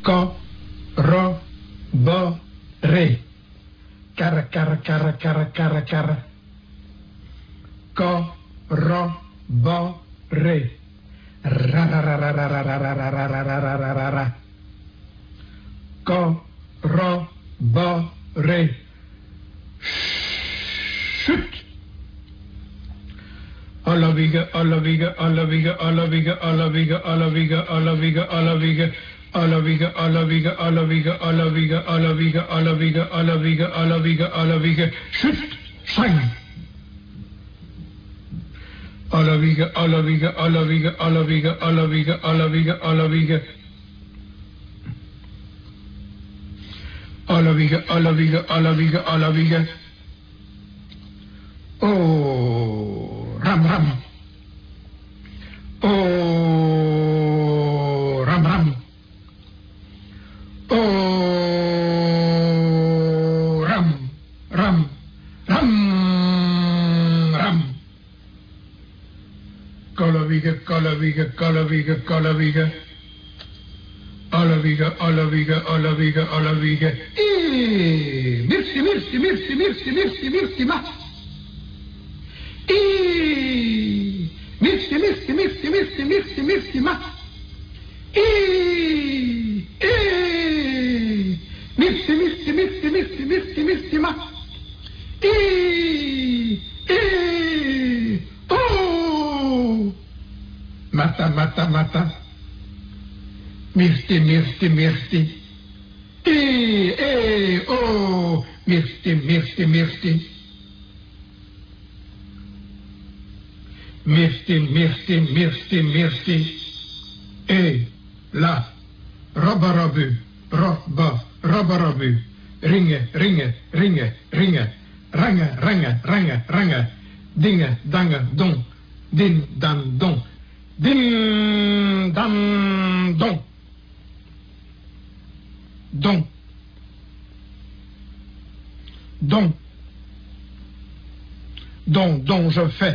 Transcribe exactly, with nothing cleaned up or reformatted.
co, ro, bo, ré. Cara, cara, cara, cara, cara, cara. Co, ro, bo, ré. Ra, ra, ra, ra, ra, ra, ra, ra, ra, ra, ra, ra, ra, ra, ra. Co, ro, bo, ré. Chut. Alla viga, alla viga, alla viga, alla viga, alla viga, alla viga, alla viga, alla viga. Alla viga, alla viga, alla viga, alla viga, alla viga, alla viga, alla viga, alla viga, alla viga. Chut. Sang. Alla viga, alla viga, alla viga, alla viga, alla viga, alla viga, alla viga. Alla viga, alla viga, alla viga, alla viga. Oh, ram ram. Oh, ram ram. Oh, ram, ram, ram, ram. Alla viga, alla viga, alla viga, alla viga. Alla viga, alla viga, alla viga, alla viga. Eh, merci, merci, merci, merci, merci, merci, ma. Eh, merci, merci, merci, merci, merci, merci, ma. Eh, eh, merci, merci, merci, merci, merci, merci, ma. Eh, eh, oh. Mata, mata, mata. Merci, merci, merci. Eh, eh, oh, merci, merci, merci. Merci, merci, merci, merci. Eh, la, roba robu, roba, roba robu. Ringe, ringe, ringe, ringe. Ranga, ranga, ranga, ranga. Dinge, danga, dong. Din, dan, dong. Din, dan, dong. Donc, donc, donc, donc je fais.